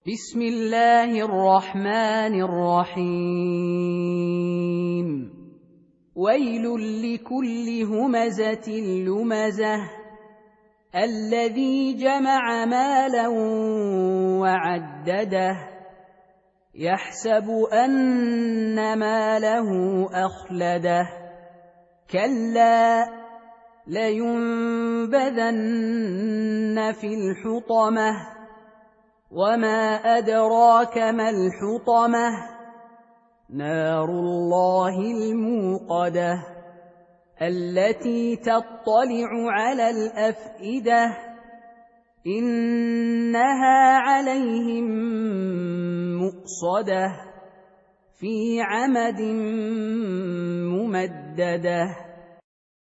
بسم الله الرحمن الرحيم ويل لكل همزة لمزة الذي جمع مالا وعدده يحسب أن ماله أخلده كلا لينبذن في الحطمة وما أدراك ما الحطمة نار الله الموقدة التي تطلع على الأفئدة إنها عليهم مؤصدة في عمد ممددة.